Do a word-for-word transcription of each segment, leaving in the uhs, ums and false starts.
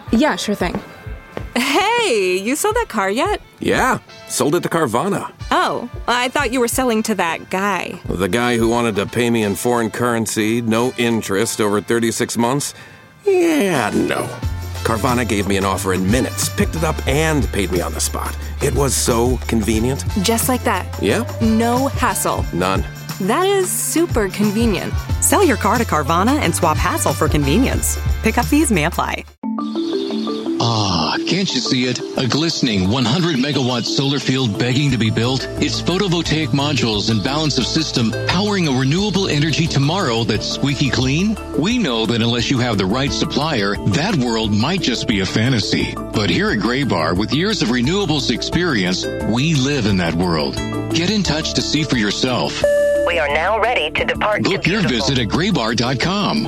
Yeah, sure thing. Hey, you sold that car yet? Yeah, sold it to Carvana. Oh, I thought you were selling to that guy. The guy who wanted to pay me in foreign currency, no interest, over thirty-six months? Yeah, no. Carvana gave me an offer in minutes, picked it up, and paid me on the spot. It was so convenient. Just like that. Yep. No hassle. None. That is super convenient. Sell your car to Carvana and swap hassle for convenience. Pickup fees may apply. Ah, can't you see it? A glistening one hundred megawatt solar field begging to be built? Its photovoltaic modules and balance of system powering a renewable energy tomorrow that's squeaky clean? We know that unless you have the right supplier, that world might just be a fantasy. But here at Graybar, with years of renewables experience, we live in that world. Get in touch to see for yourself. We are now ready to depart. Book your visit at graybar dot com.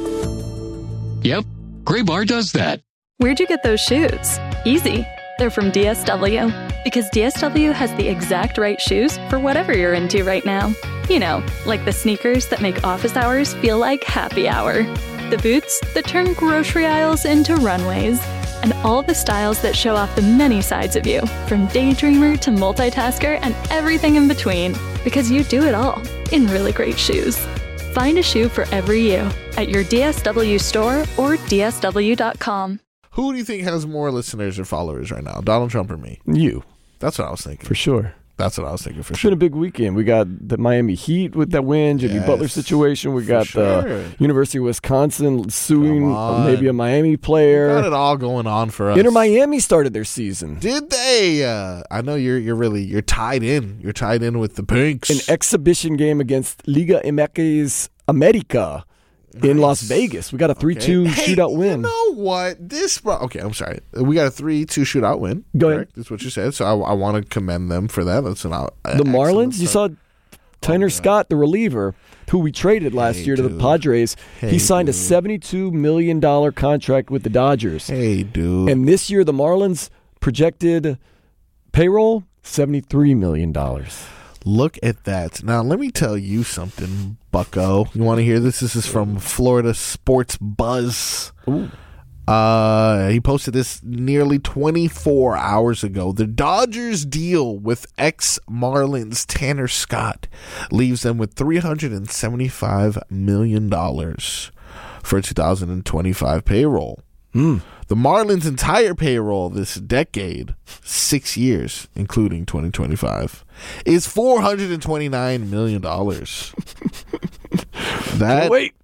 Yep, Graybar does that. Where'd you get those shoes? Easy. They're from D S W. Because D S W has the exact right shoes for whatever you're into right now. You know, like the sneakers that make office hours feel like happy hour. The boots that turn grocery aisles into runways. And all the styles that show off the many sides of you, from daydreamer to multitasker and everything in between. Because you do it all in really great shoes. Find a shoe for every you at your D S W store or D S W dot com. Who do you think has more listeners or followers right now, Donald Trump or me? You. That's what I was thinking. For sure. That's what I was thinking for it's sure. It's been a big weekend. We got the Miami Heat with that win, Jimmy yes, Butler situation. We got sure. the University of Wisconsin suing maybe a Miami player. We got it all going on for us. Inter Miami started their season. Did they? Uh, I know you're you're really you're tied in. You're tied in with the Pinks. An exhibition game against Liga M X America. Nice. In Las Vegas. We got a three two okay. hey, shootout win. You know what? This bro- Okay, I'm sorry. We got a three two shootout win. Go ahead. That's what you said. So I, I want to commend them for that. That's an uh, The Marlins? You saw Tanner oh, Scott, the reliever, who we traded last hey, year to dude. the Padres. Hey, he signed dude. a seventy-two million dollars contract with the Dodgers. Hey, dude. And this year, the Marlins projected payroll, seventy-three million dollars. Look at that. Now, let me tell you something, bucko. You want to hear this? This is from Florida Sports Buzz. Ooh. Uh, he posted this nearly twenty-four hours ago. The Dodgers deal with ex-Marlins Tanner Scott leaves them with three hundred seventy-five million dollars for two thousand twenty-five payroll. Mm. The Marlins' entire payroll this decade, six years, including twenty twenty-five, is four hundred twenty-nine million dollars. That wait.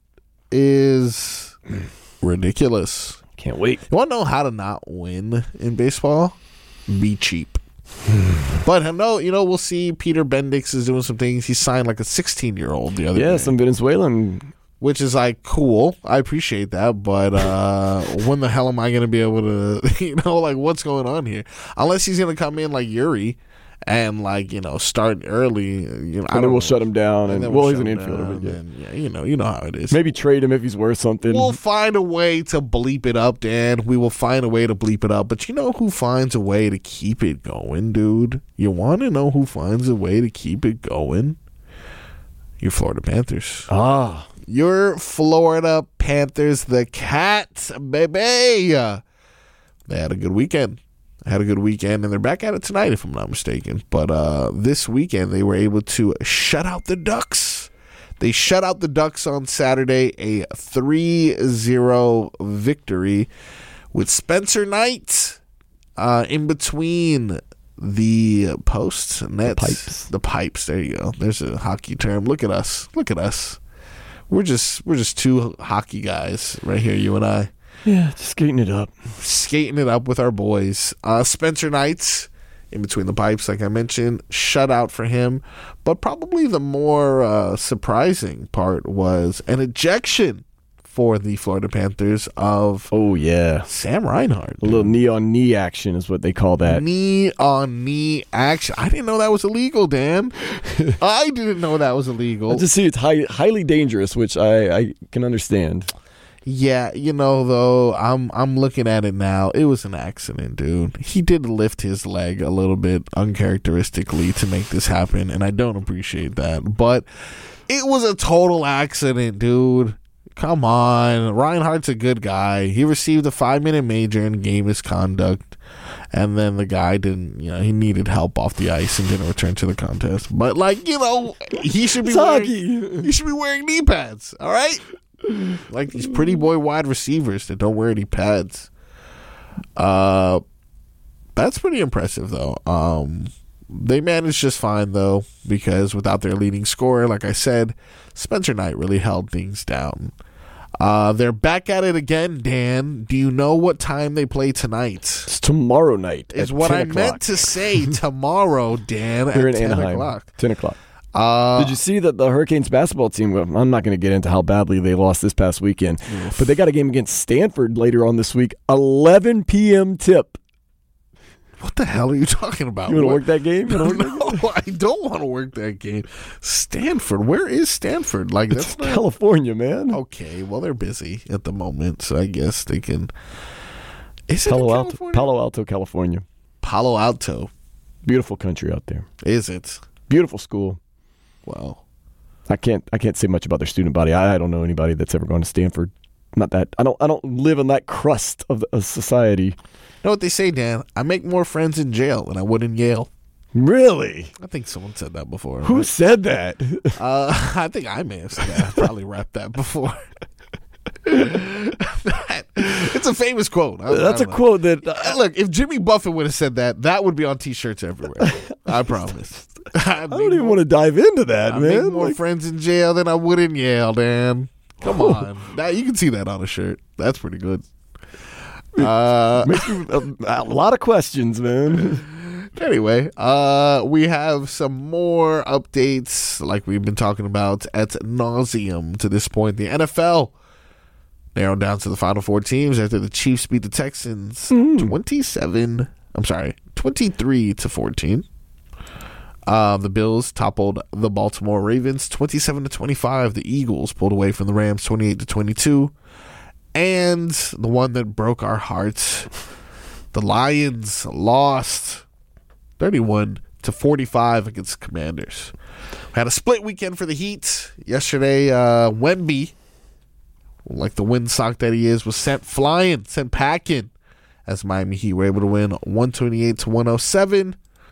is ridiculous. Can't wait. You want to know how to not win in baseball? Be cheap. But no, you know, we'll see. Peter Bendix is doing some things. He signed like a sixteen-year-old the other yeah, day. Yeah, some Venezuelan. Which is like cool. I appreciate that. But uh, when the hell am I going to be able to, you know, like what's going on here? Unless he's going to come in like Yuri and like, you know, start early. You know, and I then don't we'll know. shut him down. And, and well, we'll he's an shut him infielder. down, But yeah. and, yeah, you know, you know how it is. Maybe trade him if he's worth something. We'll find a way to bleep it up, Dan. We will find a way to bleep it up. But you know who finds a way to keep it going, dude? You want to know who finds a way to keep it going? Your Florida Panthers. Ah. Your Florida Panthers, the Cats, baby. They had a good weekend. Had a good weekend, and they're back at it tonight, if I'm not mistaken. But uh, this weekend, they were able to shut out the Ducks. They shut out the Ducks on Saturday, a three zero victory with Spencer Knight uh, in between the posts and nets. The pipes. The pipes. There you go. There's a hockey term. Look at us. Look at us. We're just we're just two hockey guys right here, you and I. Yeah, just skating it up. Skating it up with our boys. Uh, Spencer Knight, in between the pipes, like I mentioned, shutout for him. But probably the more uh, surprising part was an ejection for the Florida Panthers of oh yeah Sam Reinhart. A little knee on knee action is what they call that. Knee on knee action. I didn't know that was illegal, Dan. I didn't know that was illegal. I just see it's high, highly dangerous, which I, I can understand. Yeah, you know, though, I'm I'm looking at it now. It was an accident, dude. He did lift his leg a little bit uncharacteristically to make this happen, and I don't appreciate that. But it was a total accident, dude. Come on. Reinhardt's a good guy. He received a five-minute major in game misconduct, and then the guy didn't, you know, he needed help off the ice and didn't return to the contest. But, like, you know, he should be wearing, he should be wearing knee pads, all right? Like these pretty boy wide receivers that don't wear any pads. Uh, that's pretty impressive, though. Um, they managed just fine, though, because without their leading scorer, like I said, Spencer Knight really held things down. Uh, they're back at it again, Dan. Do you know what time they play tonight? It's tomorrow night. Is what I meant to say. Tomorrow, Dan. Here at in ten Anaheim. o'clock. Ten o'clock. Uh, Did you see that the Hurricanes basketball team, I'm not going to get into how badly they lost this past weekend, oof. but they got a game against Stanford later on this week, eleven p.m. tip. What the hell are you talking about? You want to What- work that game? You No, wanna work that game? I don't want to work that game. Stanford. Where is Stanford? Like It's that's not, California, man. okay. Well, they're busy at the moment, so I guess they can. Is it Palo in Alto, California? Palo Alto, California. Palo Alto. Beautiful country out there. Is it? Beautiful school. Well, I can't. I can't say much about their student body. I, I don't know anybody that's ever gone to Stanford. Not that. I don't. I don't live on that crust of, of society. you know what they say, Dan? I make more friends in jail than I would in Yale. Really? I think someone said that before. Who right? said that? Uh, I think I may have said that. I probably rapped that before. That- it's a famous quote. I, That's I a don't know. quote that. Uh, Look, if Jimmy Buffett would have said that, that would be on T-shirts everywhere. I promise. I I don't even want to dive into that, I man. make more Like, friends in jail than I would in Yale, Dan. Come on. Now you can see that on a shirt. That's pretty good. Uh, makes me- a, a lot of questions, man. anyway, uh, we have some more updates like we've been talking about at nauseum to this point. The N F L narrowed down to the final four teams after the Chiefs beat the Texans twenty-seven. I'm sorry, twenty-three to fourteen. Uh, the Bills toppled the Baltimore Ravens twenty-seven to twenty-five. The Eagles pulled away from the Rams twenty-eight to twenty-two. And the one that broke our hearts, the Lions lost thirty-one to forty-five against the Commanders. We had a split weekend for the Heat. Yesterday, uh, Wemby, like the windsock that he is, was sent flying, sent packing, as Miami Heat were able to win one twenty-eight to one oh seven.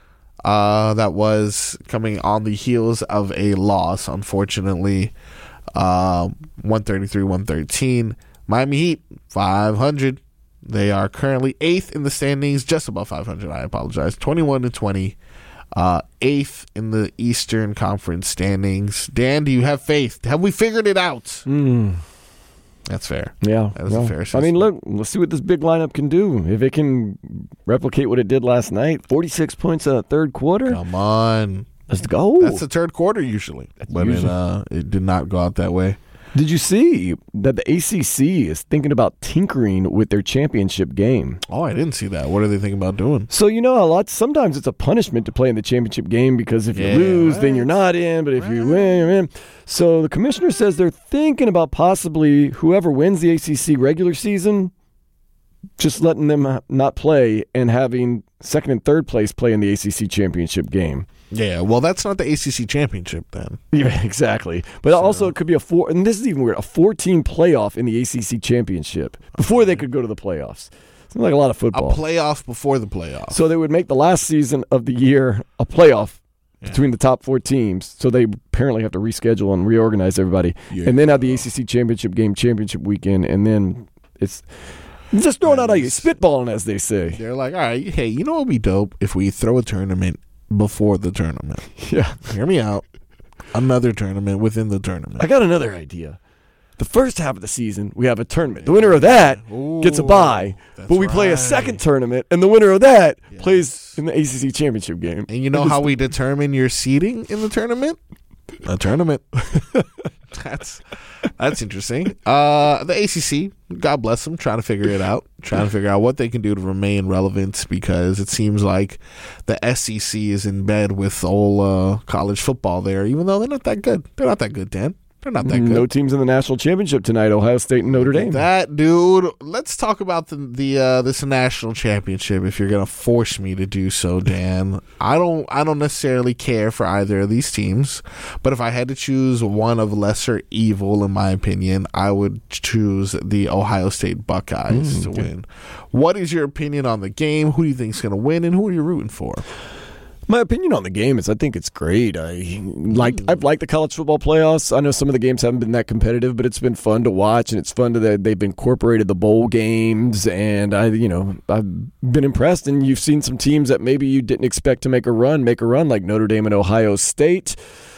Uh, that was coming on the heels of a loss, unfortunately, uh, one thirty-three to one thirteen. Miami Heat, five hundred. They are currently eighth in the standings, just above five hundred. I apologize. twenty-one to twenty. Uh, eighth in the Eastern Conference standings. Dan, do you have faith? Have we figured it out? Mm. That's fair. Yeah. That is well, a fair I assessment. mean, look, let's see what this big lineup can do. If it can replicate what it did last night, forty-six points in the third quarter. Come on. Let's go. That's the third quarter usually. But usually- It, uh, it did not go out that way. Did you see that the A C C is thinking about tinkering with their championship game? Oh, I didn't see that. What are they thinking about doing? So, you know, a lot, sometimes it's a punishment to play in the championship game because if Yeah, you lose, then right. you're not in, but if you win, you're in. So the commissioner says they're thinking about possibly whoever wins the A C C regular season, just letting them uh, not play and having second and third place play in the A C C championship game. Yeah, well, that's not the A C C championship then. Yeah, exactly. But also it could be a four, and this is even weird, a four-team playoff in the A C C championship before they could go to the playoffs. Seems like a lot of A football. playoff before the playoff. So they would make the last season of the year a playoff between the top four teams. So they apparently have to reschedule and reorganize everybody, Yeah. and then have the A C C championship game, championship weekend, and then it's just throwing out ideas, spitballing, as they say. They're like, all right, hey, you know what would be dope if we throw a tournament before the tournament? Yeah, Hear me out. Another tournament within the tournament. I got another idea. The first half of the season, we have a tournament. The winner of that gets a bye, that's but we play a right. second tournament, and the winner of that plays in the A C C championship game. And you know how we determine your seeding in the tournament? A tournament. that's that's interesting. Uh, the A C C, God bless them, trying to figure it out, trying to figure out what they can do to remain relevant, because it seems like the S E C is in bed with all uh, college football there, even though they're not that good. They're not that good, Dan. They're not that good. No teams in the national championship tonight. Ohio State and Notre Dame. That dude. Let's talk about the the uh, this national championship. If you're gonna force me to do so, Dan, I don't. I don't necessarily care for either of these teams. But if I had to choose one of lesser evil, in my opinion, I would choose the Ohio State Buckeyes mm, to okay. win. What is your opinion on the game? Who do you think is gonna win, and who are you rooting for? My opinion on the game is I think it's great. I liked, I've liked the college football playoffs. I know some of the games haven't been that competitive, but it's been fun to watch, and it's fun to that they've incorporated the bowl games, and I, you know, I've been impressed. And you've seen some teams that maybe you didn't expect to make a run, make a run, like Notre Dame and Ohio State.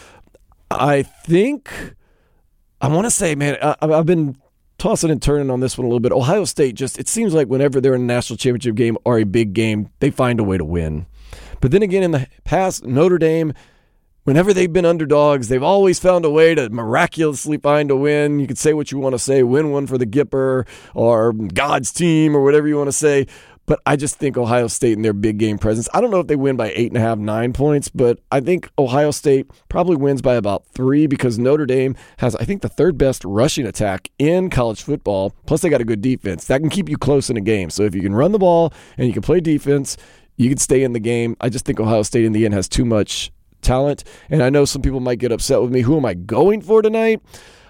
I think I want to say, man, I, I've been tossing and turning on this one a little bit. Ohio State just it seems like whenever they're in a national championship game or a big game, they find a way to win. But then again, in the past, Notre Dame, whenever they've been underdogs, they've always found a way to miraculously find a win. You could say what you want to say, win one for the Gipper or God's team or whatever you want to say. But I just think Ohio State and their big game presence, I don't know if they win by eight and a half, nine points, but I think Ohio State probably wins by about three because Notre Dame has, I think, the third best rushing attack in college football. Plus, they got a good defense. That can keep you close in a game. So if you can run the ball and you can play defense, you can stay in the game. I just think Ohio State in the end has too much talent. And I know some people might get upset with me. Who am I going for tonight?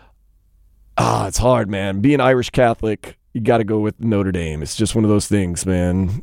Ah, it's hard, man. Being Irish Catholic, you got to go with Notre Dame. It's just one of those things, man.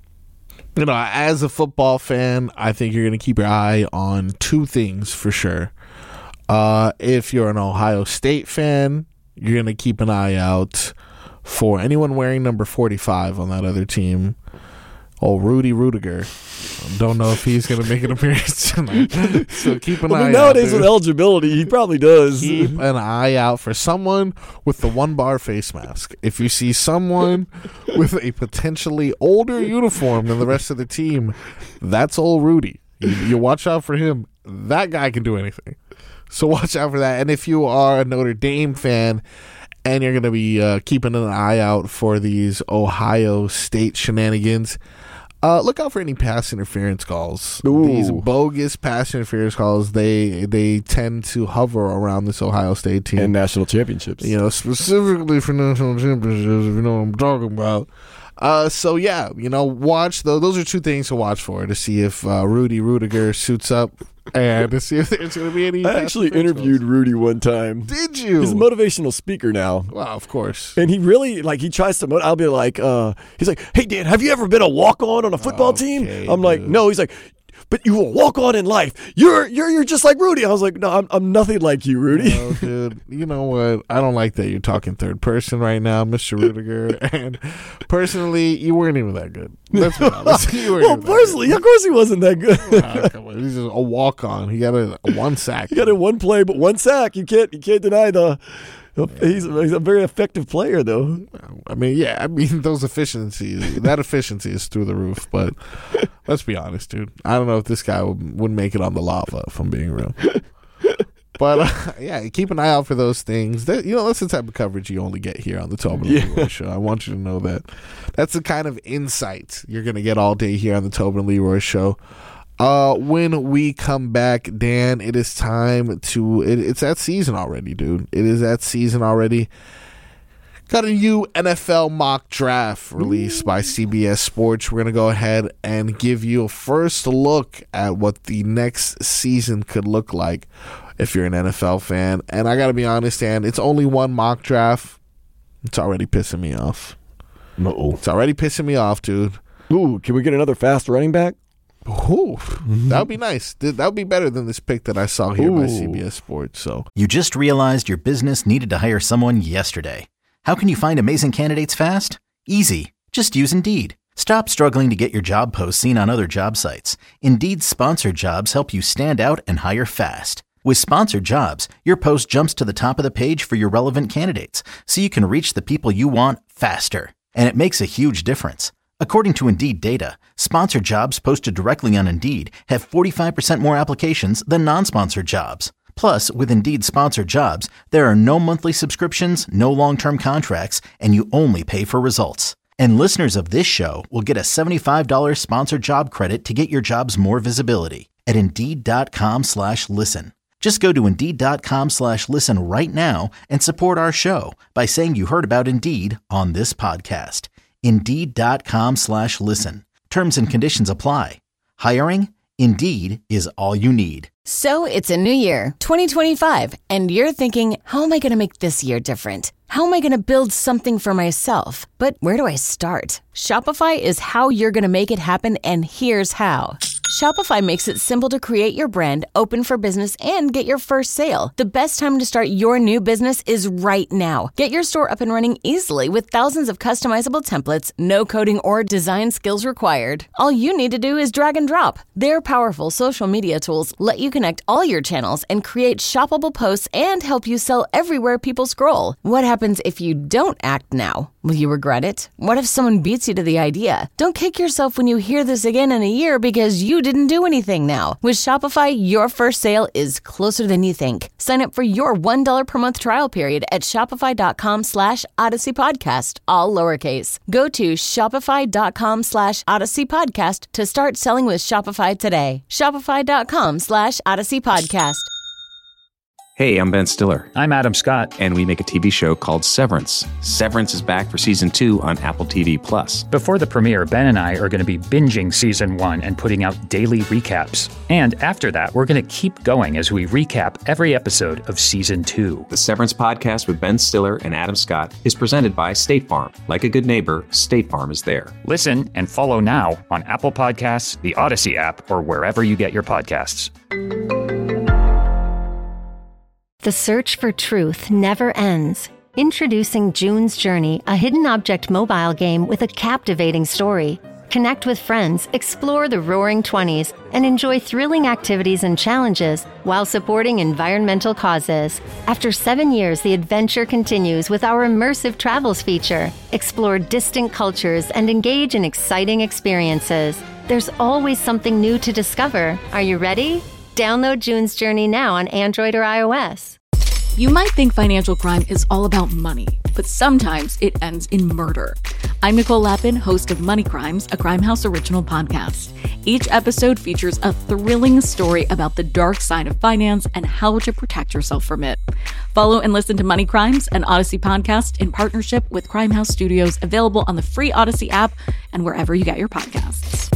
You know, as a football fan, I think you're going to keep your eye on two things for sure. Uh, if you're an Ohio State fan, you're going to keep an eye out for anyone wearing number forty-five on that other team. Oh, Rudy Rudiger. Don't know if he's going to make an appearance tonight. So keep an well, eye nowadays out. Nowadays with eligibility, he probably does. Keep an eye out for someone with the one-bar face mask. If you see someone with a potentially older uniform than the rest of the team, that's old Rudy. You, you watch out for him. That guy can do anything. So watch out for that. And if you are a Notre Dame fan, and you're going to be uh, keeping an eye out for these Ohio State shenanigans, Uh, look out for any pass interference calls. Ooh. These bogus pass interference calls, they they tend to hover around this Ohio State team. And national championships. You know, specifically for national championships, if you know what I'm talking about. Uh, so, yeah, you know, watch. Those, those are two things to watch for, to see if uh, Rudy Rudiger suits up and to see if there's going to be any. I actually interviewed calls. Rudy one time. Did you? He's a motivational speaker now. Wow, of course. And he really, like, he tries to, I'll be like, uh, he's like, hey, Dan, have you ever been a walk-on on a football okay, team? I'm dude. like, no. He's like, but you will walk on in life. You're you're you're just like Rudy. I was like, no, I'm I'm nothing like you, Rudy. No, dude. You know what? I don't like that you're talking third person right now, Mister Rudiger. And personally, you weren't even that good. Let's be honest. You weren't well, even personally, that of course he wasn't that good. Wow, come on. He's just a walk on. He got a, a one sack. He got a one play, but one sack. You can't you can't deny the. He's, he's a very effective player, though. I mean, yeah, I mean, those efficiencies, that efficiency is through the roof. But let's be honest, dude. I don't know if this guy would, would make it on the lava, if I'm being real. But, uh, yeah, keep an eye out for those things. That, you know, that's the type of coverage you only get here on the Tobin and yeah. Leroy Show. I want you to know that. That's the kind of insight you're going to get all day here on the Tobin and Leroy Show. Uh, when we come back, Dan, it is time to, it, it's that season already, dude. It is that season already. Got a new N F L mock draft released by C B S Sports. We're going to go ahead and give you a first look at what the next season could look like if you're an N F L fan. And I got to be honest, Dan, it's only one mock draft. It's already pissing me off. Uh-oh. It's already pissing me off, dude. Ooh, can we get another fast running back? Ooh, that would be nice. That would be better than this pick that I saw here Ooh. by C B S Sports. So you just realized your business needed to hire someone yesterday. How can you find amazing candidates fast? Easy. Just use Indeed. Stop struggling to get your job posts seen on other job sites. Indeed's sponsored jobs help you stand out and hire fast. With sponsored jobs, your post jumps to the top of the page for your relevant candidates, so you can reach the people you want faster. And it makes a huge difference. According to Indeed data, sponsored jobs posted directly on Indeed have forty-five percent more applications than non-sponsored jobs. Plus, with Indeed sponsored jobs, there are no monthly subscriptions, no long-term contracts, and you only pay for results. And listeners of this show will get a seventy-five dollars sponsored job credit to get your jobs more visibility at Indeed.com slash listen. Just go to Indeed.com slash listen right now and support our show by saying you heard about Indeed on this podcast. Indeed.com slash listen. Terms and conditions apply. Hiring? Indeed is all you need. So it's a new year, twenty twenty-five, and you're thinking, how am I going to make this year different? How am I going to build something for myself? But where do I start? Shopify is how you're going to make it happen, and here's how. Shopify makes it simple to create your brand, open for business, and get your first sale. The best time to start your new business is right now. Get your store up and running easily with thousands of customizable templates, no coding or design skills required. All you need to do is drag and drop. Their powerful social media tools let you connect all your channels and create shoppable posts and help you sell everywhere people scroll. What happens if you don't act now? Will you regret it? What if someone beats you to the idea? Don't kick yourself when you hear this again in a year because you didn't do anything now. With Shopify, your first sale is closer than you think. Sign up for your one dollar per month trial period at shopify.com slash Odyssey Podcast, all lowercase. Go to shopify.com slash Odyssey Podcast to start selling with Shopify today. Shopify.com slash Odyssey Podcast. Hey, I'm Ben Stiller. I'm Adam Scott. And we make a T V show called Severance. Severance is back for season two on Apple T V Plus. Before the premiere, Ben and I are going to be binging season one and putting out daily recaps. And after that, we're going to keep going as we recap every episode of season two. The Severance podcast with Ben Stiller and Adam Scott is presented by State Farm. Like a good neighbor, State Farm is there. Listen and follow now on Apple Podcasts, the Odyssey app, or wherever you get your podcasts. The search for truth never ends. Introducing June's Journey, a hidden object mobile game with a captivating story. Connect with friends, explore the roaring twenties, and enjoy thrilling activities and challenges while supporting environmental causes. After seven years, the adventure continues with our immersive travels feature. Explore distant cultures and engage in exciting experiences. There's always something new to discover. Are you ready? Download June's Journey now on Android or iOS. You might think financial crime is all about money, but sometimes it ends in murder. I'm Nicole Lappin, host of Money Crimes, a Crimehouse original podcast. Each episode features a thrilling story about the dark side of finance and how to protect yourself from it. Follow and listen to Money Crimes, an Odyssey podcast in partnership with Crimehouse Studios, available on the free Odyssey app and wherever you get your podcasts.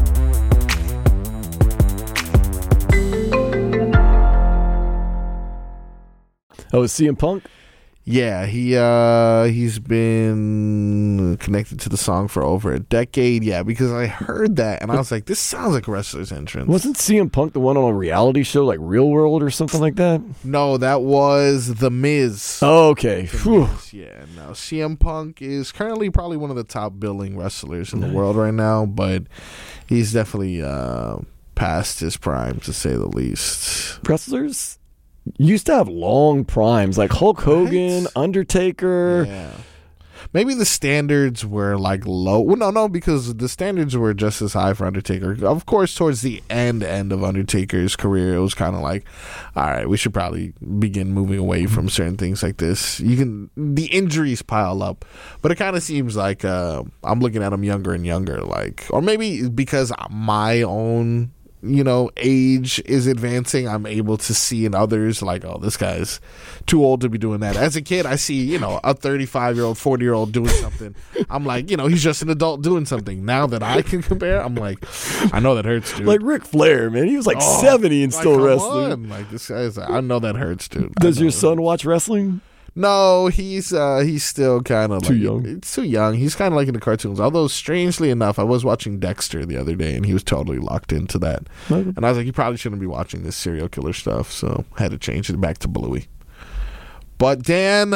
Oh, is C M Punk? Yeah, he uh, he's been connected to the song for over a decade. Yeah, because I heard that and I was like, this sounds like a wrestler's entrance. Wasn't C M Punk the one on a reality show like Real World or something like that? No, that was The Miz. Oh, okay. The Miz, yeah, no. C M Punk is currently probably one of the top billing wrestlers in the world right now, but he's definitely uh, past his prime, to say the least. Wrestlers used to have long primes, like Hulk Hogan, right? Undertaker. Yeah. Maybe the standards were like low. Well, no, no, because the standards were just as high for Undertaker. Of course, towards the end end of Undertaker's career, it was kind of like, all right, we should probably begin moving away from certain things like this. You can the injuries pile up, but it kind of seems like uh, I'm looking at him younger and younger, like, or maybe because my own, you know, age is advancing, I'm able to see in others like, oh, this guy's too old to be doing that. As a kid, I see, you know, a thirty-five year old, forty year old doing something. I'm like, you know, he's just an adult doing something. Now that I can compare, I'm like, I know that hurts, dude. Like Ric Flair, man, he was like oh, seventy and like, still wrestling. On. Like this guy's, I know that hurts, dude. Does your son watch wrestling? No, he's uh, he's still kind of too like, young. It's too young. He's kind of like in the cartoons. Although, strangely enough, I was watching Dexter the other day, and he was totally locked into that. Okay. And I was like, you probably shouldn't be watching this serial killer stuff. So I had to change it back to Bluey. But Dan,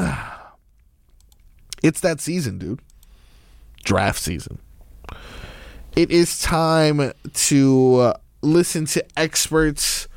it's that season, dude. Draft season. It is time to uh, listen to experts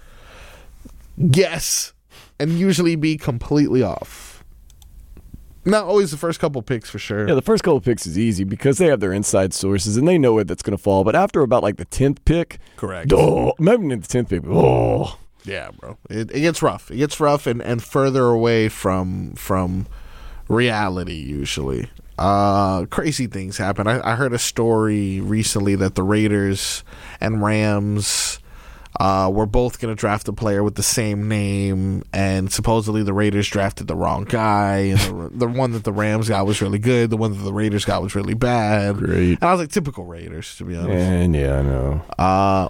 guess and usually be completely off. Not always the first couple picks, for sure. Yeah, the first couple picks is easy because they have their inside sources and they know where that's going to fall. But after about like the tenth pick, correct. Oh, maybe not the tenth pick. Oh, yeah, bro. It, it gets rough. It gets rough and, and further away from from reality usually. Uh, crazy things happen. I, I heard a story recently that the Raiders and Rams Uh, we're both going to draft a player with the same name, and supposedly the Raiders drafted the wrong guy, and the, the one that the Rams got was really good, the one that the Raiders got was really bad. Great. And I was like, typical Raiders, to be honest. And yeah, I know. Uh,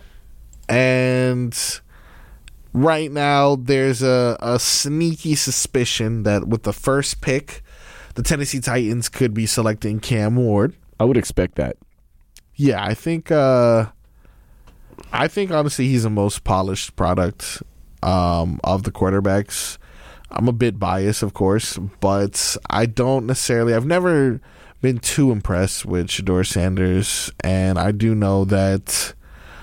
and right now, there's a, a sneaky suspicion that with the first pick, the Tennessee Titans could be selecting Cam Ward. I would expect that. Yeah, I think... Uh, I think, honestly, he's the most polished product um, of the quarterbacks. I'm a bit biased, of course, but I don't necessarily... I've never been too impressed with Shedeur Sanders, and I do know that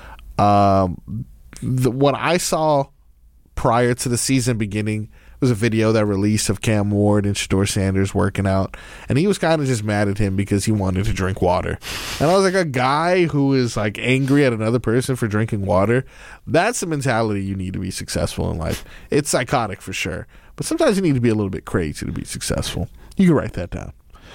um, the, what I saw prior to the season beginning was a video that released of Cam Ward and Shedeur Sanders working out, and he was kind of just mad at him because he wanted to drink water. And I was like, a guy who is like angry at another person for drinking water, that's the mentality you need to be successful in life. It's psychotic for sure, but sometimes you need to be a little bit crazy to be successful. You can write that down.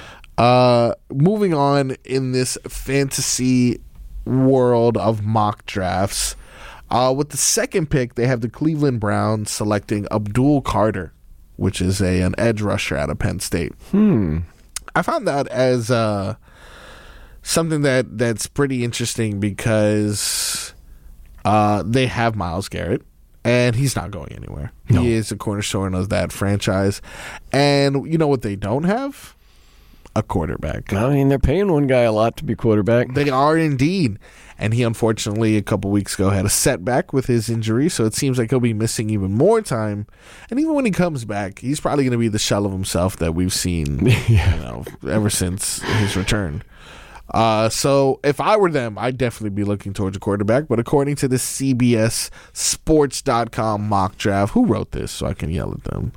Uh, moving on in this fantasy world of mock drafts, Uh, with the second pick, they have the Cleveland Browns selecting Abdul Carter, which is a an edge rusher out of Penn State. Hmm. I found that as uh, something that, that's pretty interesting because uh, they have Myles Garrett, and he's not going anywhere. No. He is a cornerstone of that franchise. And you know what they don't have? A quarterback. I mean, they're paying one guy a lot to be quarterback. They are indeed. And he, unfortunately, a couple weeks ago had a setback with his injury, so it seems like he'll be missing even more time. And even when he comes back, he's probably going to be the shell of himself that we've seen yeah. you know, ever since his return. Uh, so if I were them, I'd definitely be looking towards a quarterback. But according to the C B S Sports dot com mock draft, who wrote this so I can yell at them?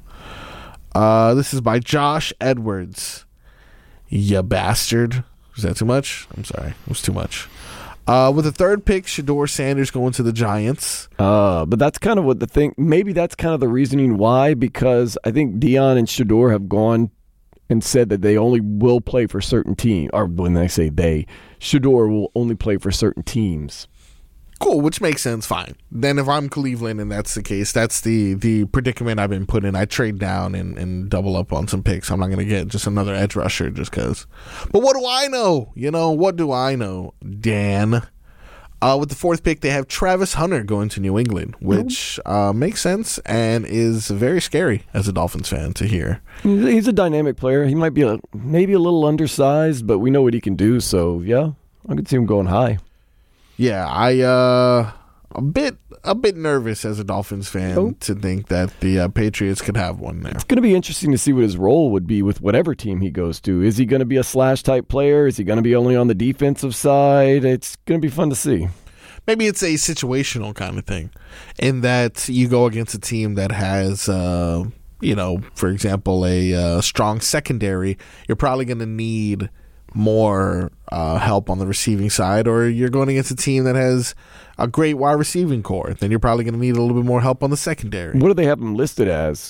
Uh, this is by Josh Edwards. Ya bastard. Was that too much? I'm sorry. It was too much. Uh, with the third pick, Shedeur Sanders going to the Giants. Uh, but that's kind of what the thing, maybe that's kind of the reasoning why, because I think Deion and Shedeur have gone and said that they only will play for certain teams, or when I say they, Shedeur will only play for certain teams. Cool, which makes sense, fine. Then if I'm Cleveland and that's the case, that's the, the predicament I've been put in. I trade down and, and double up on some picks. I'm not going to get just another edge rusher just because. But what do I know? You know, what do I know, Dan? Uh, with the fourth pick, they have Travis Hunter going to New England, which uh, makes sense and is very scary as a Dolphins fan to hear. He's a dynamic player. He might be a, maybe a little undersized, but we know what he can do. So, yeah, I could see him going high. Yeah, I uh a bit a bit nervous as a Dolphins fan oh. to think that the uh, Patriots could have one there. It's going to be interesting to see what his role would be with whatever team he goes to. Is he going to be a slash type player? Is he going to be only on the defensive side? It's going to be fun to see. Maybe it's a situational kind of thing, in that you go against a team that has, uh, you know, for example, a uh, strong secondary. You're probably going to need more uh, help on the receiving side, or you're going against a team that has a great wide receiving core, then you're probably going to need a little bit more help on the secondary. What do they have them listed as?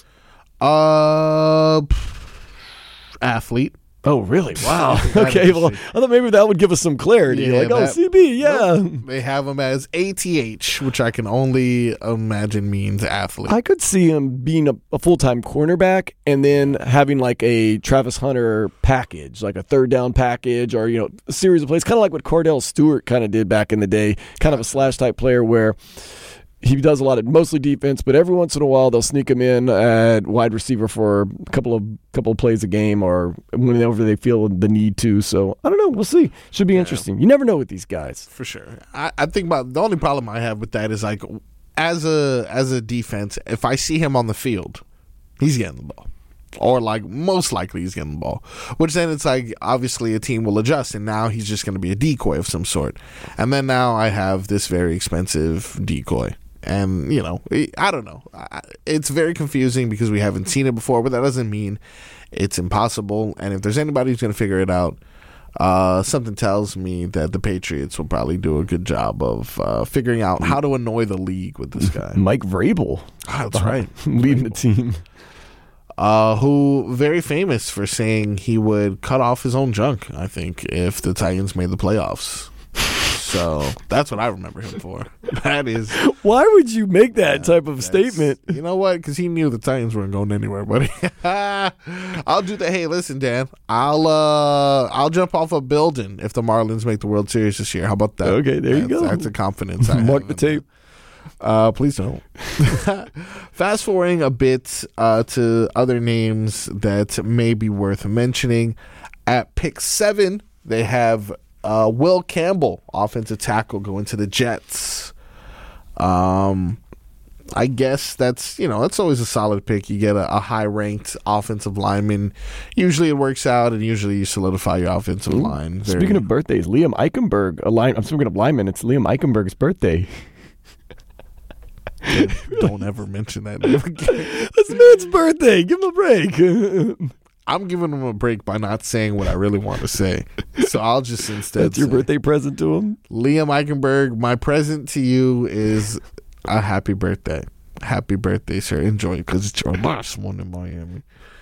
Uh, athlete. Oh, really? Wow. Okay, well, I thought maybe that would give us some clarity. Yeah, like, that, oh, C B, yeah. Nope. They have him as A T H, which I can only imagine means athlete. I could see him being a, a full-time cornerback and then having like a Travis Hunter package, like a third down package, or, you know, a series of plays, kind of like what Cordell Stewart kind of did back in the day, kind of a slash-type player where he does a lot of mostly defense, but every once in a while they'll sneak him in at wide receiver for a couple of couple of plays a game, or whenever they feel the need to. So I don't know. We'll see. Should be yeah. interesting. You never know with these guys. For sure. I, I think about the only problem I have with that is like as a as a defense, if I see him on the field, he's getting the ball. Or like most likely he's getting the ball. Which then it's like obviously a team will adjust, and now he's just going to be a decoy of some sort. And then now I have this very expensive decoy. And, you know, I don't know. It's very confusing because we haven't seen it before, but that doesn't mean it's impossible. And if there's anybody who's going to figure it out, uh, something tells me that the Patriots will probably do a good job of uh, figuring out how to annoy the league with this guy. Mike Vrabel. Oh, that's right. Leading the team. Uh, who very famous for saying he would cut off his own junk, I think, if the Titans made the playoffs. So that's what I remember him for. That is. Why would you make that yeah, type of statement? You know what? Because he knew the Titans weren't going anywhere, buddy. I'll do that. Hey, listen, Dan. I'll uh, I'll jump off a building if the Marlins make the World Series this year. How about that? Okay, there that's, you go. That's a confidence. I Mark the tape. Uh, please don't. Fast forwarding a bit uh, to other names that may be worth mentioning. At pick seven, they have uh, Will Campbell, offensive tackle, going to the Jets. Um, I guess that's, you know, that's always a solid pick. You get a, a high-ranked offensive lineman. Usually it works out, and usually you solidify your offensive Ooh. line. Very, Speaking of birthdays, Liam Eichenberg, a line, I'm speaking of lineman, it's Liam Eichenberg's birthday. Don't ever mention that name again. It's man's birthday. Give him a break. I'm giving him a break by not saying what I really want to say. So I'll just instead That's your say, birthday present to him? Liam Eichenberg, my present to you is a happy birthday. Happy birthday, sir. Enjoy it because it's your last one in Miami.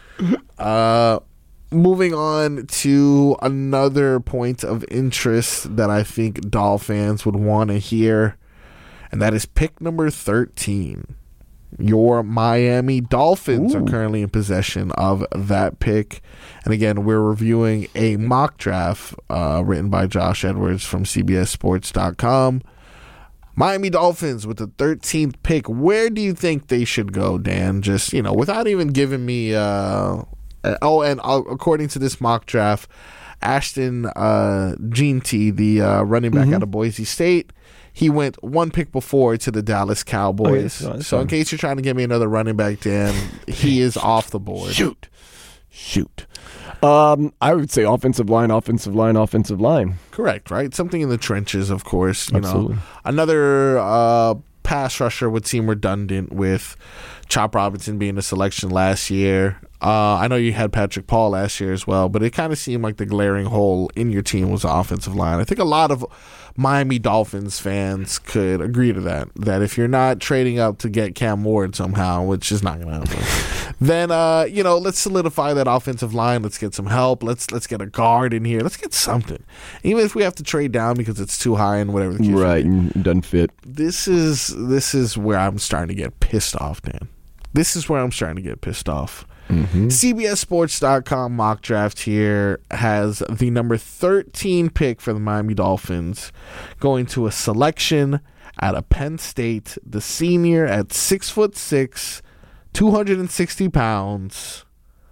Uh, moving on to another point of interest that I think Doll fans would want to hear. And that is pick number thirteen. Your Miami Dolphins Ooh. are currently in possession of that pick. And again, we're reviewing a mock draft uh, written by Josh Edwards from C B S Sports dot com. Miami Dolphins with the thirteenth pick. Where do you think they should go, Dan? Just, you know, without even giving me... Uh, oh, and uh, according to this mock draft, Ashton uh, Jeanty, the uh, running back mm-hmm. out of Boise State, he went one pick before to the Dallas Cowboys. Oh, yes, so in case you're trying to get me another running back, Dan, he is off the board. Shoot. Shoot. Um, I would say offensive line, offensive line, offensive line. Correct, right? Something in the trenches, of course. You Absolutely. know, another uh, pass rusher would seem redundant with Chop Robinson being a selection last year. Uh, I know you had Patrick Paul last year as well, but it kind of seemed like the glaring hole in your team was the offensive line. I think a lot of Miami Dolphins fans could agree to that, that if you're not trading up to get Cam Ward somehow, which is not going to happen, then, uh, you know, let's solidify that offensive line. Let's get some help. Let's let's get a guard in here. Let's get something. Even if we have to trade down because it's too high and whatever the case Right, and it doesn't fit. This is, this is where I'm starting to get pissed off, Dan. This is where I'm starting to get pissed off. Mm-hmm. C B S Sports dot com mock draft here has the number thirteen pick for the Miami Dolphins going to a selection out of Penn State, the senior at six foot six, two hundred sixty pounds,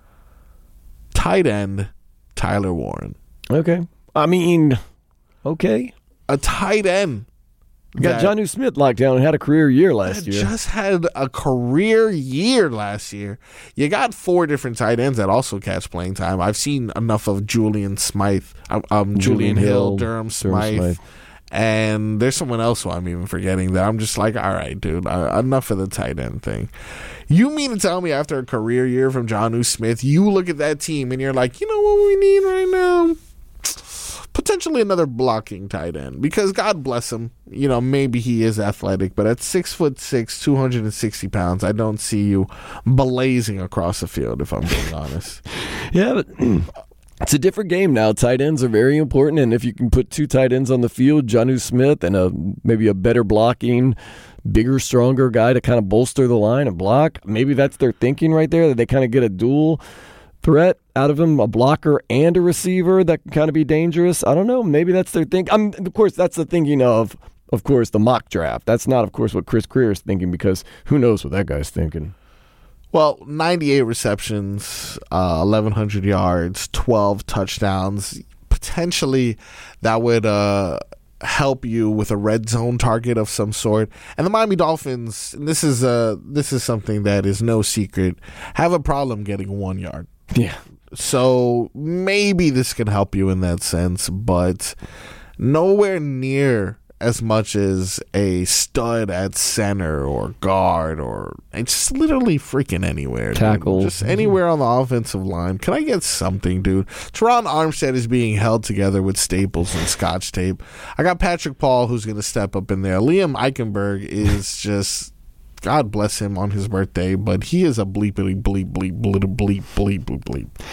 tight end Tyler Warren. Okay. I mean, okay. A tight end. We got Jonnu Smith locked down and had a career year last year. Just had a career year last year. You got four different tight ends that also catch playing time. I've seen enough of Julian Smythe, um, um, Julian, Julian Hill, Hill, Durham Smythe, Durham Smythe, and there's someone else who I'm even forgetting that I'm just like, all right, dude, uh, enough of the tight end thing. You mean to tell me after a career year from Jonnu Smith, you look at that team and you're like, you know what we need right now? Potentially another blocking tight end, because God bless him, you know, maybe he is athletic, but at six foot six, two hundred sixty pounds, I don't see you blazing across the field, if I'm being honest. Yeah, but it's a different game now. Tight ends are very important, and if you can put two tight ends on the field, Jonnu Smith and a maybe a better blocking, bigger, stronger guy to kind of bolster the line and block, maybe that's their thinking right there, that they kind of get a dual threat out of him, a blocker and a receiver that can kind of be dangerous. I don't know. Maybe that's their thing. I'm, of course, that's the thinking of, of course, the mock draft. That's not, of course, what Chris Greer is thinking, because who knows what that guy's thinking. Well, ninety-eight receptions, uh, eleven hundred yards, twelve touchdowns. Potentially, that would uh, help you with a red zone target of some sort. And the Miami Dolphins, and this is uh, this is something that is no secret, have a problem getting one yard. Yeah. So maybe this can help you in that sense, but nowhere near as much as a stud at center or guard, or it's literally freaking anywhere. Tackle. Dude. Just anywhere on the offensive line. Can I get something, dude? Teron Armstead is being held together with staples and scotch tape. I got Patrick Paul, who's going to step up in there. Liam Eichenberg is just... God bless him on his birthday, but he is a bleepity bleep bleep bleep bleep bleep bleep bleep.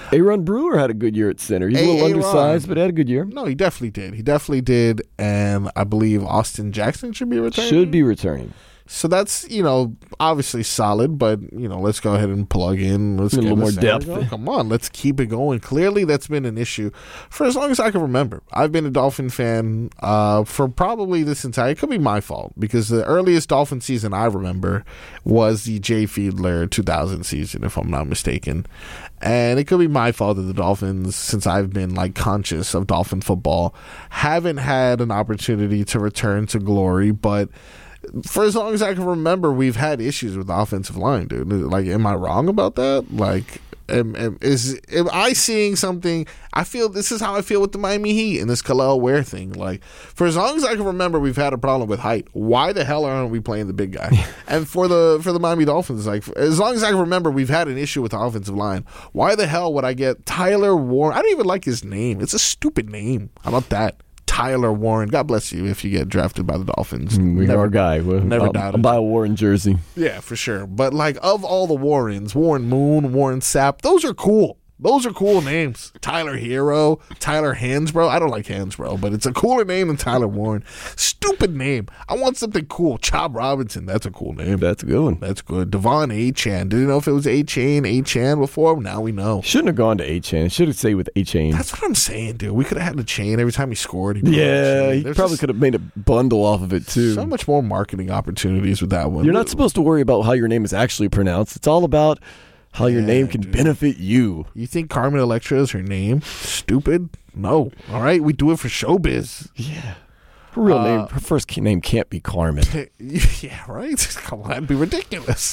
Aaron Brewer had a good year at center. He's a, a little undersized, but had a good year. No, he definitely did. He definitely did. And I believe Austin Jackson should be returning. Should be returning. So that's, you know, obviously solid, but, you know, let's go ahead and plug in. Let's a get little more depth. Go. Come on, let's keep it going. Clearly, that's been an issue for as long as I can remember. I've been a Dolphin fan uh, for probably this entire, it could be my fault, because the earliest Dolphin season I remember was the Jay Fiedler two thousand season, if I'm not mistaken. And it could be my fault that the Dolphins, since I've been, like, conscious of Dolphin football, haven't had an opportunity to return to glory, but for as long as I can remember, we've had issues with the offensive line, dude. Like, am I wrong about that? Like, am, am, is am I seeing something? I feel this is how I feel with the Miami Heat and this Khalil Ware thing. Like, for as long as I can remember, we've had a problem with height. Why the hell aren't we playing the big guy? And for the for the Miami Dolphins, like, as long as I can remember, we've had an issue with the offensive line. Why the hell would I get Tyler Warren? I don't even like his name. It's a stupid name. How about that? Tyler Warren. God bless you if you get drafted by the Dolphins. We never, are our guy. We'll, never I'll, doubted. I'll buy a Warren jersey. Yeah, for sure. But, like, of all the Warrens, Warren Moon, Warren Sapp, those are cool. Those are cool names. Tyler Hero, Tyler Hansbrough. I don't like Hansbrough, but it's a cooler name than Tyler Warren. Stupid name. I want something cool. Chob Robinson. That's a cool name. That's a good one. That's good. Devon Achane. Didn't know if it was Achane, Achane before. Now we know. Shouldn't have gone to Achane. Should have stayed with Achane. That's what I'm saying, dude. We could have had the chain every time he scored. He yeah, he probably could have made a bundle off of it, too. So much more marketing opportunities with that one. You're not supposed to worry about how your name is actually pronounced. It's all about how your yeah, name can dude. benefit you. You think Carmen Electra is her name? Stupid? No. All right, we do it for showbiz. Yeah. Her real uh, name, her first name can't be Carmen. Yeah, right? Come on, that'd be ridiculous.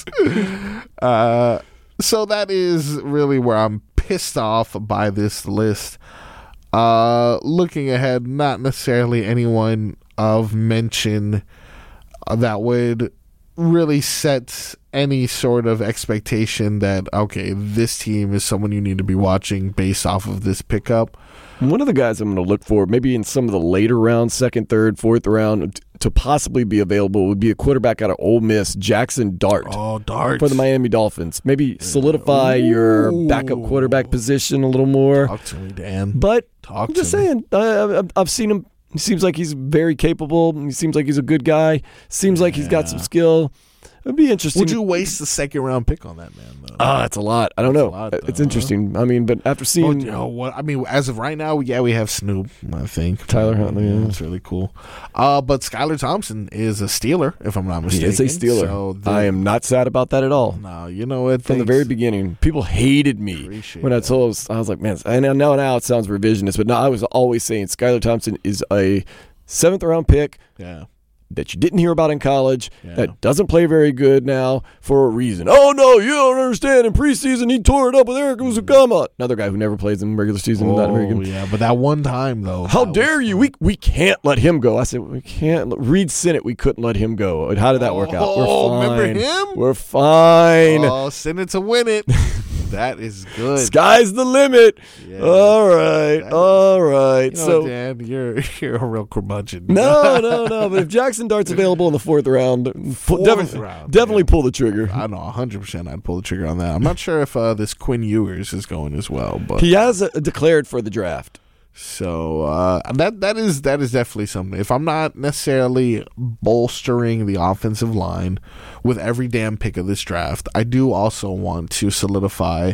uh, so that is really where I'm pissed off by this list. Uh, looking ahead, not necessarily anyone of mention uh, that would really set any sort of expectation that, okay, this team is someone you need to be watching based off of this pickup. One of the guys I'm going to look for, maybe in some of the later rounds, second, third, fourth round, to possibly be available would be a quarterback out of Ole Miss, Jackson Dart. Oh, Dart. For the Miami Dolphins. Maybe solidify Ooh. your backup quarterback position a little more. Talk to me, Dan. But Talk I'm just to saying, I, I've seen him. He seems like he's very capable. He seems like he's a good guy. Seems like yeah. he's got some skill. It'd be interesting. Would you waste the second round pick on that man, though? Ah, uh, that's a lot. I don't that's know. Lot, it's interesting. I mean, but after seeing, well, you know what? I mean, as of right now, yeah, we have Snoop. I think Tyler Huntley. Yeah, that's really cool. Uh, but Skylar Thompson is a Steeler, if I'm not mistaken. He is a Steeler. So the, I am not sad about that at all. No, you know what? From the very beginning, people hated me Appreciate when I told. I was like, man, I know now it sounds revisionist, but no, I was always saying Skylar Thompson is a seventh round pick. Yeah. That you didn't hear about in college, yeah. that doesn't play very good now for a reason. Oh, no, you don't understand. In preseason, he tore it up with Eric Uzukama. Another guy who never plays in regular season. Oh, not very good. yeah, but that one time, though. How dare you? We we can't let him go. I said, we can't. Reed Sinnott, we couldn't let him go. How did that work out? Oh, We're fine. remember him? We're fine. Oh, Sinnott to win it. That is good. Sky's the limit. Yeah. All right. That All is, right. You know, so, Dan, you're you're a real curmudgeon. No, no, no. But if Jackson Dart's available in the fourth round, fourth definitely, round, definitely yeah. pull the trigger. I know, one hundred percent I'd pull the trigger on that. I'm not sure if uh, this Quinn Ewers is going as well. But he has uh, declared for the draft. So uh, that that is that is definitely something. If I'm not necessarily bolstering the offensive line with every damn pick of this draft, I do also want to solidify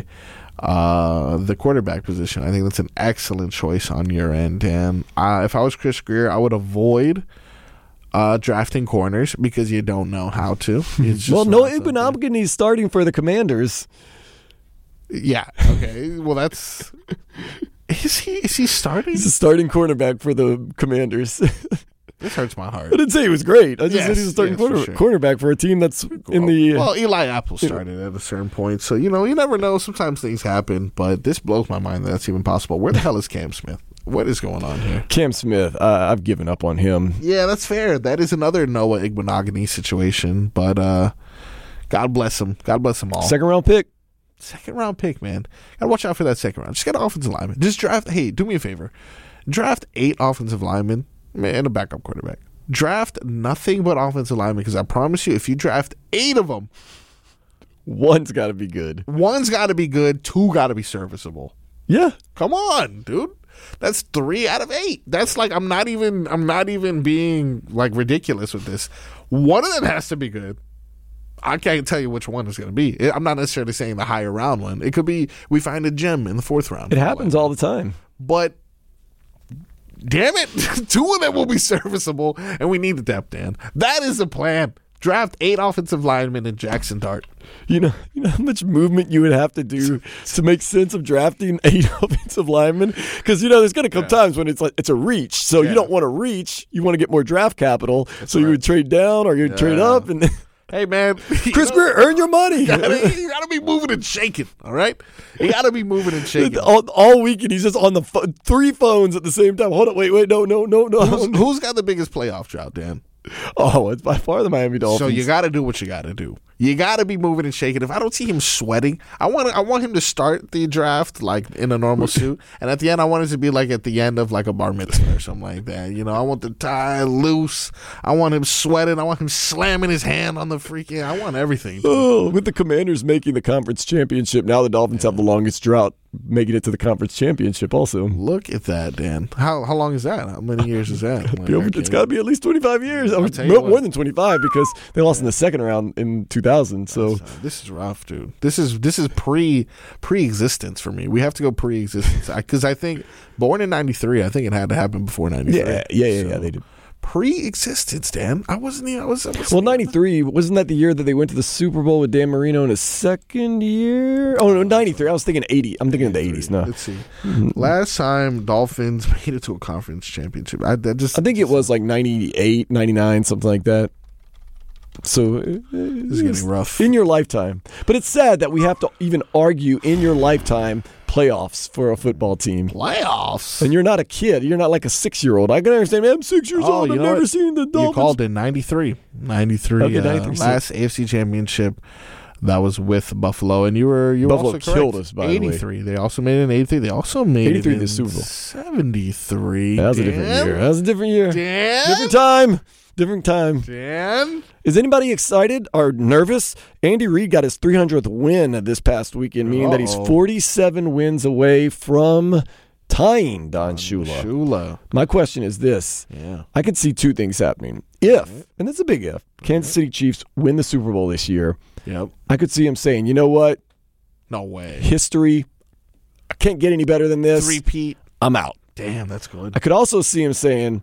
uh, the quarterback position. I think that's an excellent choice on your end. And uh, if I was Chris Grier, I would avoid uh, drafting corners because you don't know how to. It's just well, no, Igbenogany's starting for the Commanders. Yeah. Okay. Well, that's. Is he is he starting? He's a starting cornerback for the Commanders. This hurts my heart. I didn't say he was great. I just yes, said he's a starting yes, corner, for sure. cornerback for a team that's in the... Well, Eli Apple started at a certain point, so, you know, you never know. Sometimes things happen, but this blows my mind that that's even possible. Where the hell is Cam Smith? What is going on here? Cam Smith, uh, I've given up on him. Yeah, that's fair. That is another Noah Igbenogany situation, but uh, God bless him. God bless them all. Second round pick. Second round pick, man. Gotta watch out for that second round. Just get an offensive lineman. Just draft. Hey, do me a favor. Draft eight offensive linemen and a backup quarterback. Draft nothing but offensive linemen because I promise you, if you draft eight of them, one's got to be good. One's got to be good. Two got to be serviceable. Yeah. Come on, dude. That's three out of eight. That's like I'm not even I'm not even being like ridiculous with this. One of them has to be good. I can't tell you which one is going to be. I'm not necessarily saying the higher round one. It could be we find a gem in the fourth round. It happens all the time. But damn it, two of them will be serviceable, and we need the depth, Dan. That is the plan. Draft eight offensive linemen in Jackson Dart. You know, you know how much movement you would have to do to make sense of drafting eight offensive linemen? Because, you know, there's going to come yeah. times when it's like it's a reach. So yeah. you don't want to reach. You want to get more draft capital. That's so right. you would trade down or you'd yeah. trade up. And hey, man. Chris Grier, earn your money. You gotta, you gotta be moving and shaking, all right? You got to be moving and shaking. all, all weekend, he's just on the fo- three phones at the same time. Hold on, wait, wait, no, no, no, no. Who's, who's got the biggest playoff drought, Dan? Oh, it's by far the Miami Dolphins. So you got to do what you got to do. You got to be moving and shaking. If I don't see him sweating, I want I want him to start the draft like in a normal suit, and at the end, I want it to be like at the end of like a bar mitzvah or something like that. You know, I want the tie loose. I want him sweating. I want him slamming his hand on the freaking. I want everything. Dude. Oh, with the Commanders making the conference championship, now the Dolphins yeah. have the longest drought, making it to the conference championship. Also, look at that, Dan. How how long is that? How many years is that? Like, over, it's got to be at least twenty-five years. I mean, more, more than twenty-five because they lost yeah. in the second round in two thousand. So uh, this is rough, dude. This is this is pre pre existence for me. We have to go pre existence because I, I think born in ninety-three. I think it had to happen before ninety-three. Yeah, yeah, yeah, so, yeah. They did. Pre-existence, Dan. I wasn't. I was. I was well, ninety-three wasn't that the year that they went to the Super Bowl with Dan Marino in his second year? Oh no, ninety-three. I was thinking eighty. I'm thinking of the eighties. No, let's see. Last time Dolphins made it to a conference championship, I, I just. I think it was like ninety-eight, ninety-nine, something like that. So this is getting rough in your lifetime. But it's sad that we have to even argue in your lifetime playoffs for a football team. Playoffs? And you're not a kid. You're not like a six-year-old. I can understand, man, I'm six years oh, old. I've never what? seen the Dolphins. You called it ninety-three. ninety-three. Okay, uh, ninety-three. Last A F C championship. That was with Buffalo, and you were you Buffalo were also killed us. By eighty-three. The way. They also made it in eighty-three. They also made eighty-three it in the Super Bowl. seventy-three. That was Dan? a different year. That was a different year. Dan? Different time. Different time. Dan? Is anybody excited or nervous? Andy Reid got his three hundredth win this past weekend, meaning Uh-oh. that he's forty-seven wins away from tying Don Shula. Shula. My question is this. Yeah. I could see two things happening. If, right. and it's a big if, Kansas City Chiefs win the Super Bowl this year, yep. I could see him saying, you know what? No way. History. I can't get any better than this. Three-peat. I'm out. Damn, that's good. I could also see him saying,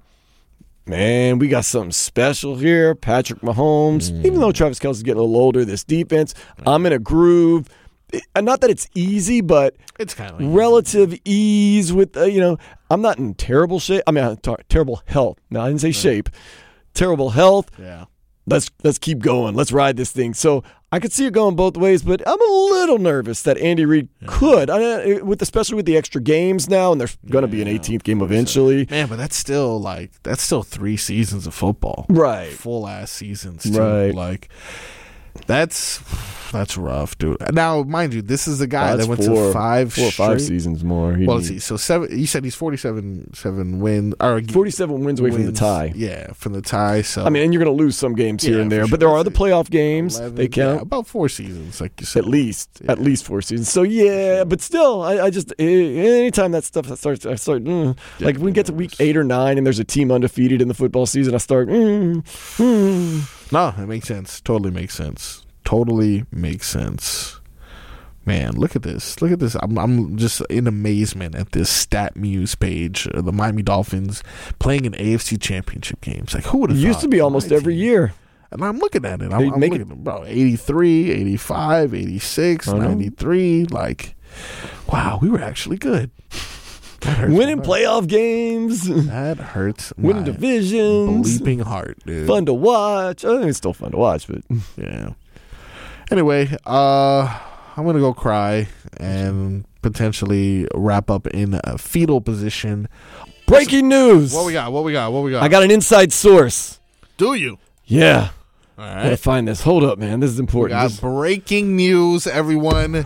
man, we got something special here. Patrick Mahomes. Mm. Even though Travis Kelce's getting a little older, this defense, I'm in a groove. And not that it's easy, but it's kind of like relative easy. ease with, uh, you know, I'm not in terrible shape. I mean, I'm t- terrible health. No, I didn't say right. shape. Terrible health. Yeah. Let's let's keep going. Let's ride this thing. So I could see it going both ways, but I'm a little nervous that Andy Reid yeah. could, I mean, with especially with the extra games now, and there's going to yeah, be an eighteenth game eventually. Man, but that's still like that's still three seasons of football, right? Full ass seasons, too. Right? Like that's that's rough, dude. Now, mind you, this is the guy that's that went four, to five, four or straight. five seasons more. He well, let's see. So seven. You said he's forty-seven, seven wins, or forty-seven wins away wins, from the tie. Yeah, from the tie. So I mean, and you're going to lose some games yeah, here and there, sure. but there are the playoff games. eleven, they count yeah, about four seasons, like you said. At least, yeah. at least four seasons. So yeah, but still, I, I just anytime that stuff starts, I start mm, like when we get to week eight or nine, and there's a team undefeated in the football season, I start. Mm, mm. No, it makes sense. Totally makes sense. Totally makes sense. Man, look at this. Look at this. I'm I'm just in amazement at this Stat Muse page. Uh, the Miami Dolphins playing in A F C championship games. Like, who would have thought? It used to be almost every team? year. And I'm looking at it. I'm, I'm looking at bro, eighty-three, eighty-five, eighty-six, ninety-three. Like, wow, we were actually good. Winning playoff games. That hurts. Winning divisions. Bleeping heart, dude. Fun to watch. I think it's still fun to watch, but yeah. Anyway, uh, I'm gonna go cry and potentially wrap up in a fetal position. Breaking news. What we got? What we got? What we got? I got an inside source. Do you? Yeah. All I right. gotta find this. Hold up, man. This is important. We got this... breaking news, everyone.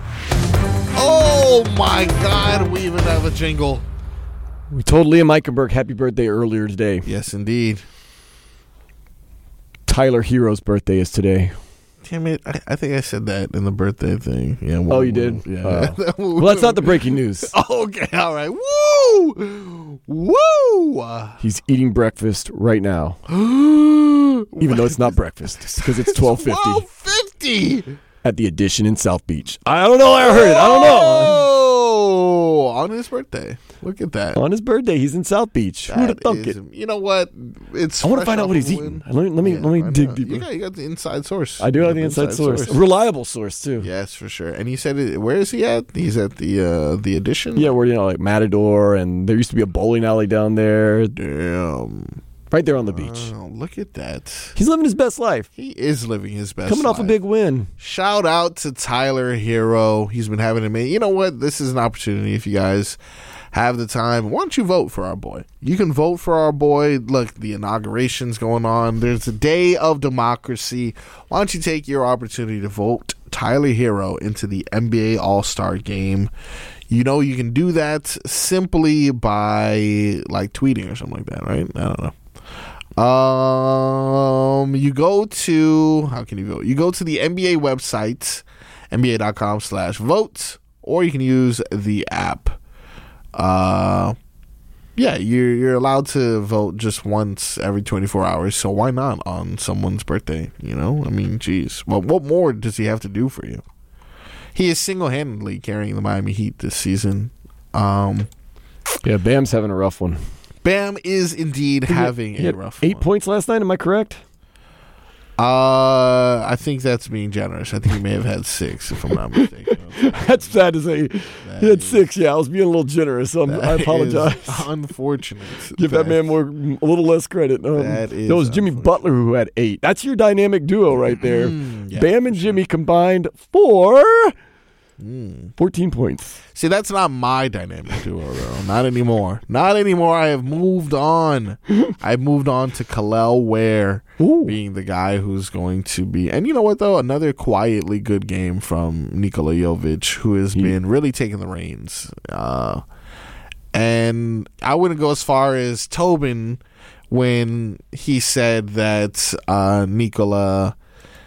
Oh my God! We even have a jingle. We told Liam Eichenberg happy birthday earlier today. Yes, indeed. Tyler Hero's birthday is today. Damn it! I, I think I said that in the birthday thing. Yeah. Oh, you did? Yeah. Oh. Well, that's not the breaking news. Okay. All right. Woo! Woo! He's eating breakfast right now, even though it's not breakfast because it's twelve fifty. Twelve fifty at the Edition in South Beach. I don't know. I heard it. I don't know. Oh, on his birthday. Look at that. On his birthday, he's in South Beach. Who'd have thunk it? You know what? It's. I want to find out what he's eating. Let me let me, yeah, let me dig deeper. You got, you got the inside source. I do have the inside, inside source. source, a reliable source too. Yes, for sure. And he said, it, where is he at? He's at the uh, the Edition. Yeah, where you know like Matador, and there used to be a bowling alley down there. Damn. Right there on the beach. Oh, look at that. He's living his best life. He is living his best Coming life. off a big win. Shout out to Tyler Hero. He's been having a minute. You know what? This is an opportunity if you guys have the time. Why don't you vote for our boy? You can vote for our boy. Look, the inauguration's going on. There's a day of democracy. Why don't you take your opportunity to vote Tyler Hero into the N B A All-Star Game? You know you can do that simply by like tweeting or something like that, right? I don't know. Um, you go to, how can you vote? You go to the N B A website, N B A dot com slash vote, or you can use the app. Uh, yeah, you're, you're allowed to vote just once every twenty-four hours, so why not on someone's birthday, you know? I mean, geez. Well, what more does he have to do for you? He is single-handedly carrying the Miami Heat this season. Um, yeah, Bam's having a rough one. Bam is indeed he having had, he a had rough eight one. points last night, am I correct? Uh, I think that's being generous. I think he may have had six, if I'm not mistaken. That's sad to say. That he had is, six, yeah. I was being a little generous, so I apologize. Unfortunate. Give that, that man more, a little less credit. Um, that is it was Jimmy Butler who had eight. That's your dynamic duo right there. Mm, yeah, Bam and Jimmy sure. combined for Mm. fourteen points. See, that's not my dynamic duo, though. Not anymore. Not anymore. I have moved on. I've moved on to Kel'el Ware Ooh. being the guy who's going to be. And you know what, though? Another quietly good game from Nikola Jovic, who has yeah. been really taking the reins. Uh, and I wouldn't go as far as Tobin when he said that uh, Nikola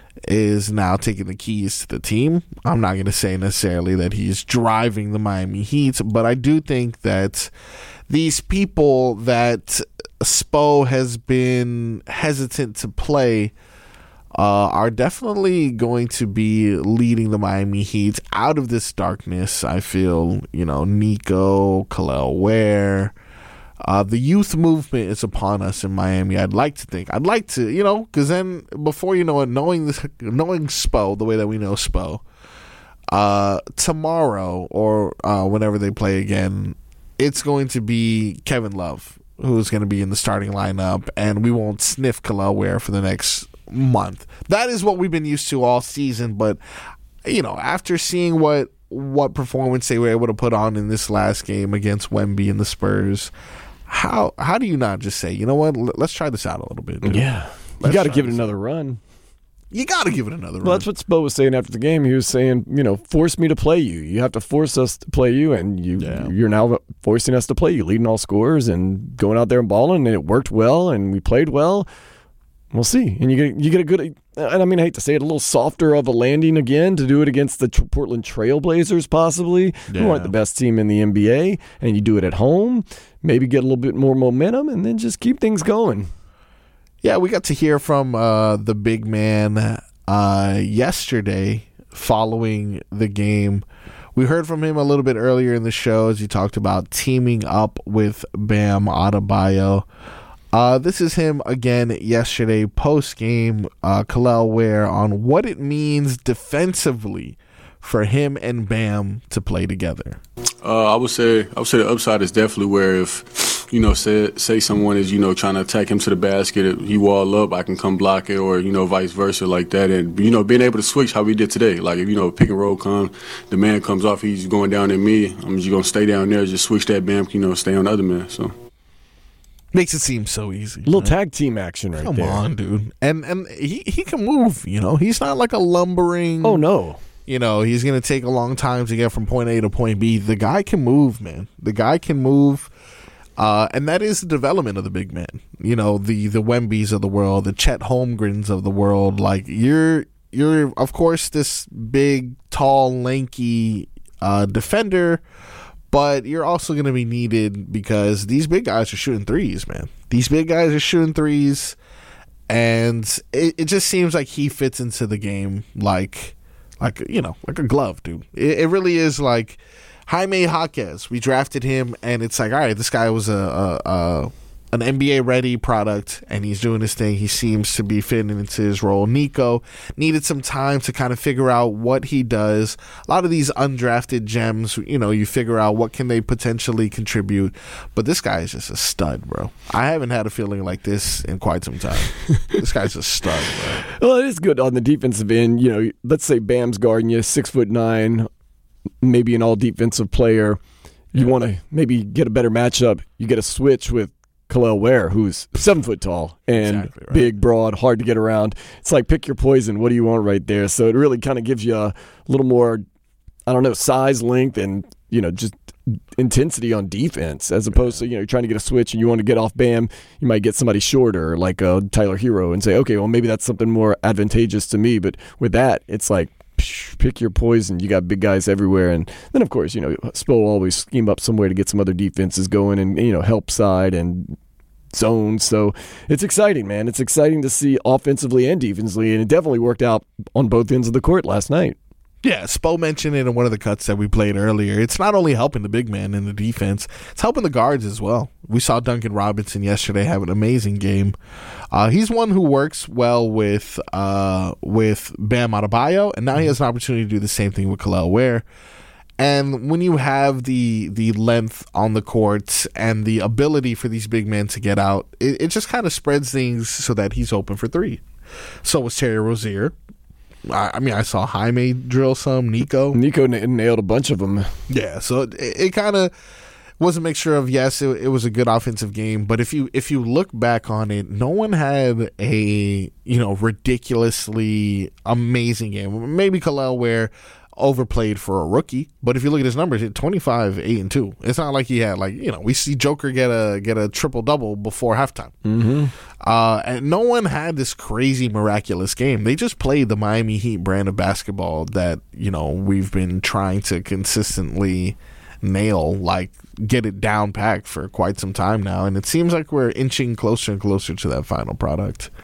is now taking the keys to the team. I'm not going to say necessarily that he's driving the Miami Heat, but I do think that these people that Spo has been hesitant to play uh, are definitely going to be leading the Miami Heat out of this darkness. I feel, you know, Nico, Kel'el Ware, Uh, the youth movement is upon us in Miami. I'd like to think. I'd like to, you know, because then before you know it, knowing this, knowing Spo the way that we know Spo, uh, tomorrow or uh, whenever they play again, it's going to be Kevin Love who's going to be in the starting lineup, and we won't sniff Kel'el Ware for the next month. That is what we've been used to all season. But you know, after seeing what what performance they were able to put on in this last game against Wemby and the Spurs. How how do you not just say, you know what, let's try this out a little bit, dude. Yeah. You got to give it another out. run. You got to give it another well, run. Well, that's what Spo was saying after the game. He was saying, you know, force me to play you. You have to force us to play you, and you, yeah. you're now forcing us to play you, leading all scorers and going out there and balling, and it worked well, and we played well. We'll see. And you get you get a good, and I mean, I hate to say it, a little softer of a landing again to do it against the Portland Trailblazers possibly, yeah. who aren't the best team in the N B A, and you do it at home, maybe get a little bit more momentum, and then just keep things going. Yeah, we got to hear from uh, the big man uh, yesterday following the game. We heard from him a little bit earlier in the show as he talked about teaming up with Bam Adebayo. Uh, this is him again yesterday, post-game, uh, Kel'el Ware, on what it means defensively for him and Bam to play together. Uh, I would say I would say the upside is definitely where if, you know, say say someone is, you know, trying to attack him to the basket, you wall up, I can come block it, or, you know, vice versa like that. And, you know, being able to switch how we did today. Like, if, you know, pick and roll comes, the man comes off, he's going down at me, I'm just going to stay down there, just switch that Bam, you know, stay on the other man, so. Makes it seem so easy. A little right? tag team action right Come there. Come on, dude. And and he, he can move, you know. He's not like a lumbering. Oh, no. You know, he's going to take a long time to get from point A to point B. The guy can move, man. The guy can move. Uh, and that is the development of the big man. You know, the, the Wembys of the world, the Chet Holmgrens of the world. Like, you're you're, of course, this big, tall, lanky uh, defender, but you're also going to be needed because these big guys are shooting threes, man. These big guys are shooting threes, and it, it just seems like he fits into the game like, like you know, like a glove, dude. It, it really is like Jaime Jaquez. We drafted him, and it's like, all right, this guy was a, a, a an N B A-ready product, and he's doing his thing. He seems to be fitting into his role. Nico needed some time to kind of figure out what he does. A lot of these undrafted gems, you know, you figure out what can they potentially contribute. But this guy is just a stud, bro. I haven't had a feeling like this in quite some time. This guy's a stud, bro. Well, it is good on the defensive end. You know, let's say Bam's guarding you, six foot nine, maybe an all-defensive player. You want to maybe get a better matchup. You get a switch with Kel'el Ware, who's seven foot tall and exactly right. big, broad, hard to get around. It's like pick your poison. What do you want right there? So it really kind of gives you a little more, I don't know, size, length, and, you know, just intensity on defense as opposed yeah. to, you know, you're trying to get a switch and you want to get off Bam. You might get somebody shorter like uh, Tyler Hero and say, okay, well, maybe that's something more advantageous to me. But with that, it's like, pick your poison. You got big guys everywhere. And then, of course, you know, Spo will always scheme up somewhere to get some other defenses going and, you know, help side and zones. So it's exciting, man. It's exciting to see offensively and defensively, and it definitely worked out on both ends of the court last night. Yeah, Spo mentioned it in one of the cuts that we played earlier. It's not only helping the big man in the defense, it's helping the guards as well. We saw Duncan Robinson yesterday have an amazing game. Uh, he's one who works well with uh, with Bam Adebayo, and now he has an opportunity to do the same thing with Kel'el Ware. And when you have the the length on the court and the ability for these big men to get out, it, it just kind of spreads things so that he's open for three. So was Terry Rozier. I mean, I saw Jaime drill some, Nico. Nico n- nailed a bunch of them. Yeah, so it, it kind of was a mixture of, yes, it, it was a good offensive game, but if you if you look back on it, no one had a, you know, ridiculously amazing game. Maybe Kel'el Ware overplayed for a rookie, but if you look at his numbers, he twenty-five, eight, and two. It's not like he had, like, you know, we see Joker get a get a triple double before halftime. Mm-hmm. Uh, and no one had this crazy miraculous game. They just played the Miami Heat brand of basketball that, you know, we've been trying to consistently nail, like get it down packed for quite some time now, and it seems like we're inching closer and closer to that final product.